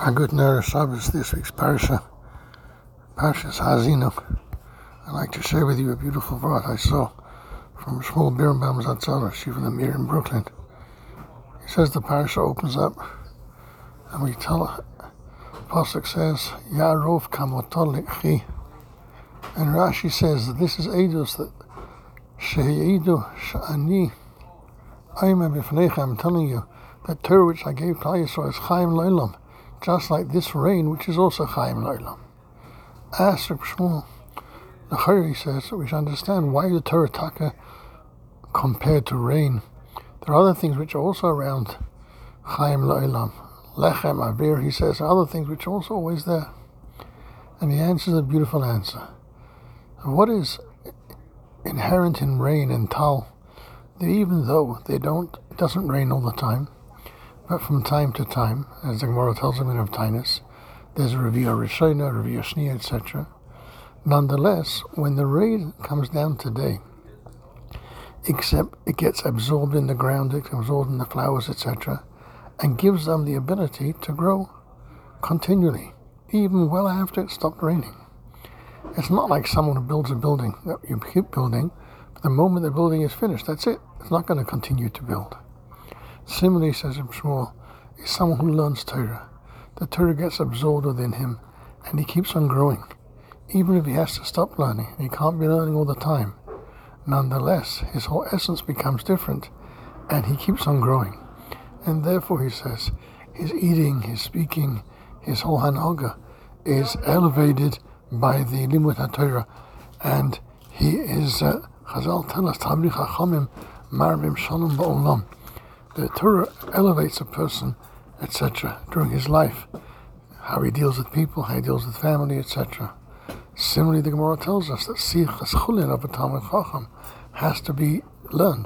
A good Ner Shabbos, this week's Parashas Ha'azinu. I'd like to share with you a beautiful word I saw from Shmuel Birnbaum Zatzara, Shiva Amir in Brooklyn. He says the Parashah opens up, and we tell, Pasuk says, Ya'arov kamotol li'chi. And Rashi says that this is Eidos, that She'idu Sha'ani Ayma B'fneicha, I'm telling you, that Torah which I gave Klal Yisrael is Chaim L'olam, just like this rain, which is also Chaim L'olam. Ask Reb Shmuel, the Chari says that we should understand why the Torah Taka compared to rain. There are other things which are also around Chaim L'olam. Lechem, Avir, he says, other things which are also always there. And he answers a beautiful answer. What is inherent in rain and tal, that even though it doesn't rain all the time, but from time to time, as the Gemara tells him in Avtainus, there's a Revi'ah Rishona, Revi'ah Shniya, etc. Nonetheless, when the rain comes down today, except it gets absorbed in the ground, it gets absorbed in the flowers, etc., and gives them the ability to grow continually, even well after it stopped raining. It's not like someone who builds a building that you keep building, but the moment the building is finished, that's it. It's not going to continue to build. Similarly, says Reb Shmuel, is someone who learns Torah. The Torah gets absorbed within him, and he keeps on growing. Even if he has to stop learning, he can't be learning all the time. Nonetheless, his whole essence becomes different, and he keeps on growing. And therefore, he says, his eating, his speaking, his whole hanaga is elevated by the limud HaTorah, and he is, Chazal tell us, Talmidei Chachamim marvim shalom ba'olam. The Torah elevates a person, etc., during his life, how he deals with people, how he deals with family, etc. Similarly, the Gemara tells us that Sichas Chulin of a Talmid Chacham has to be learned.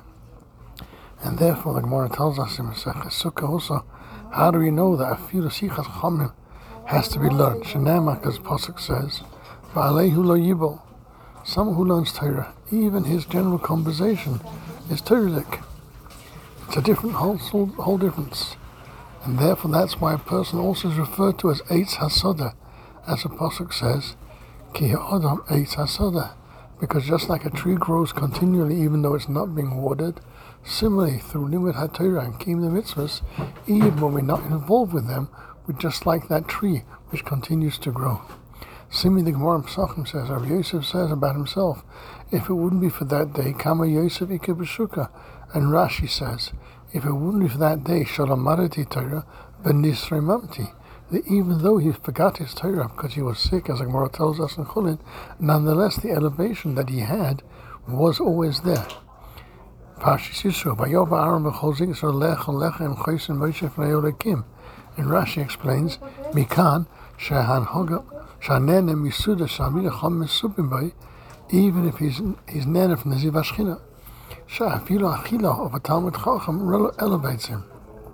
And therefore, the Gemara tells us in Masechet Sukkah also, how do we know that a few Sichas Chachamim has to be learned? Shenema, as Pasuk says, Ba'alehu lo yibol. Someone who learns Torah, even his general conversation is Torah-lik. It's a different whole difference. And therefore that's why a person also is referred to as Eitz HaSoda, as the Pasuk says, Ki ha'adam Eitz HaSoda. Because just like a tree grows continually even though it's not being watered, similarly through Limud HaTorah and Kiyum the Mitzvahs, even when we're not involved with them, we're just like that tree which continues to grow. Similarly, the Gemara in Pesachim says, Rabbi Yosef says about himself, if it wouldn't be for that day, Kama Yosef Ike B'Shuka. And Rashi says, if it wouldn't be for that day, Shalom Marati Torah, V'nisrei Mamti, that even though he forgot his Torah because he was sick, as the Gemara tells us in Chulin, nonetheless the elevation that he had was always there. Parshas Yisro, Vayov Aaron B'Chol Zikr Lech Lecha Im Chosin Moshe Fnei Elokim. And Rashi explains, Mikan Shehan Hogam Shanene Misuda Shamila Chom Mesupim Bay, even if he's nene from the Ziv HaShechina, Sha'afilo Achila of a Talmid Chacham elevates him.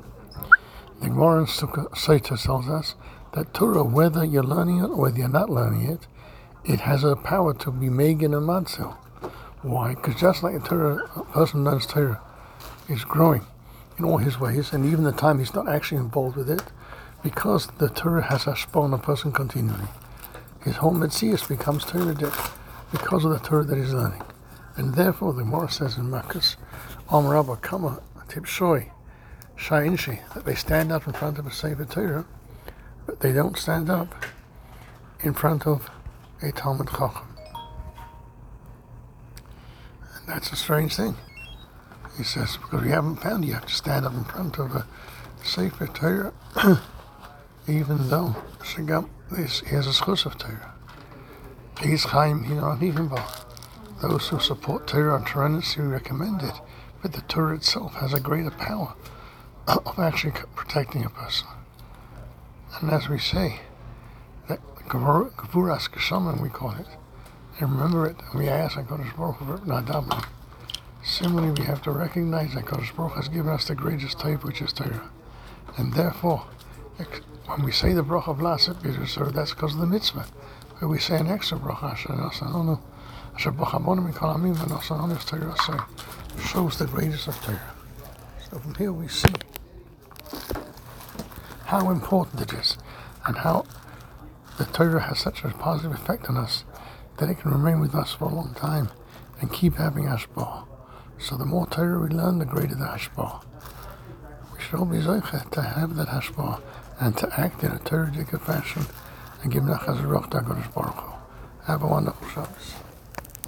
The Gemara in Sukkah Sota tells us that Torah, whether you're learning it or whether you're not learning it, it has a power to be Megan and Matzil. Why? Because just like a person who learns Torah is growing in all his ways, and even the time he's not actually involved with it, because the Torah has hashpah on a person continually. His whole Metzias becomes Torah-dik because of the Torah that he's learning. And therefore, the Gemara says in Makkas, Om Rabba Kama Tipshoi Sha'inshi, that they stand up in front of a Sefer Torah, but they don't stand up in front of a Talmid Chacham. And that's a strange thing. He says, because we haven't found you have to stand up in front of a Sefer Torah, even though he has a schus of Torah. He's Chaim, those who support Torah are tremendously recommended, but the Torah itself has a greater power of actually protecting a person. And as we say, that Gevuras Geshamim, we call it, and remember it, and we ask HaKadosh Baruch Hu for Nadabim. Similarly, we have to recognize that HaKadosh Baruch Hu has given us the greatest type, which is Torah. And therefore, when we say the bracha of Laset B'Yisrael, that's because of the mitzvah. But we say an extra bracha, shows the greatest of Torah. So from here we see how important it is and how the Torah has such a positive effect on us that it can remain with us for a long time and keep having hashpah. So the more Torah we learn, the greater the hashpah. We should all be zocheh to have that hashpah and to act in a Torah-dic fashion and give nachas ruach to HaKadosh Baruch Hu. Have a wonderful Shabbos.